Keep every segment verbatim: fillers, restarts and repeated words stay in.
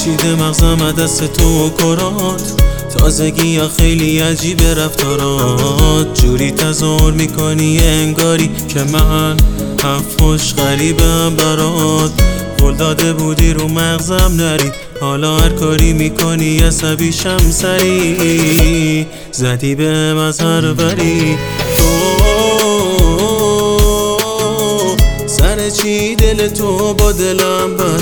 پیچیده مغزم دست تو و کرات، تازگی یا خیلی عجیب رفتارات، جوری تظاهر میکنی انگاری که من حرف خوش غریبم برات. قول داده بودی رو مغزم نری، حالا هر کاری میکنی عصبیشم سری، زدی بهم از هر وری. تو سر چی دل تو با دلم بد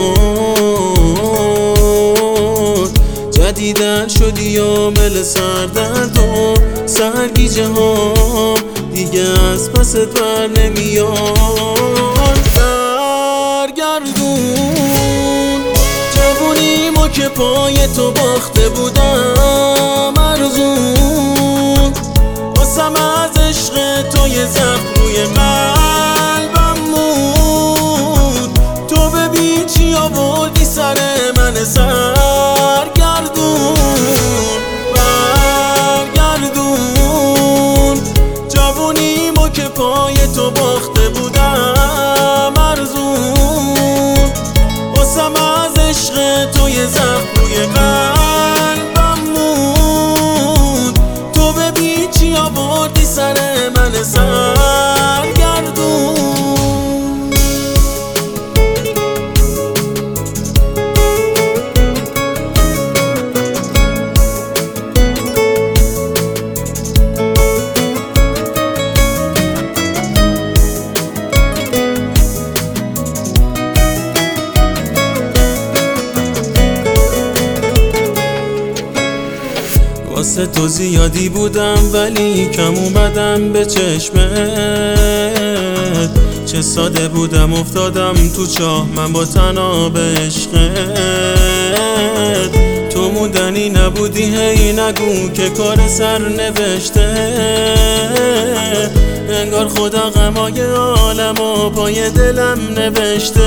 شد، جدیدن شدی عامل سردرد و سرگیجه هام دیگه از پست بر نمیاد. برگردون جوونیمو که پای تو باخته بودم ارزون، واسم از عشق تو یه زخم روی قلبم مون. تو ببین چی آوردی سر من سرگردون. برگردون جوونیمو که پای تو باخته بودم ارزون، واسم از عشق تو یه زخم روی قلبم مون. تو ببین چی آوردی سر من سرگردون. واسه تو زیادی بودم ولی کم اومدم به چشمت، چه ساده بودم افتادم تو چاه من با طناب عشقت. تو موندنی نبودی هی نگو که کار سر نوشته، انگار خدا غمای عالم و پای دلم نوشته.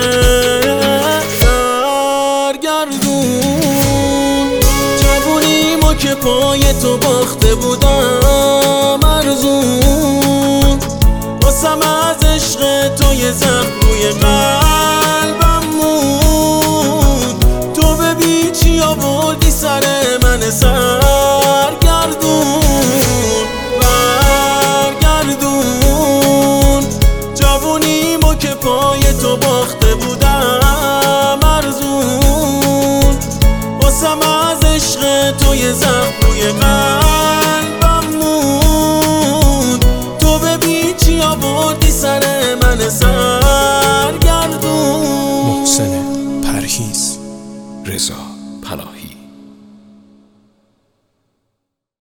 برگردون جوونیمو که پای تو باخته بودم ارزون، واسم از عشق تو یه زخم روی قلبم مون. تو ببین چی آوردی سر من سرگردون. برگردون جوونیمو که پای تو باخته بودم ارزون، واسم از عشق تو یه زخم روی قلبم مون. تو ببین چی آوردی سر من سرگردون. محسن پرهیز، رضا پناهی.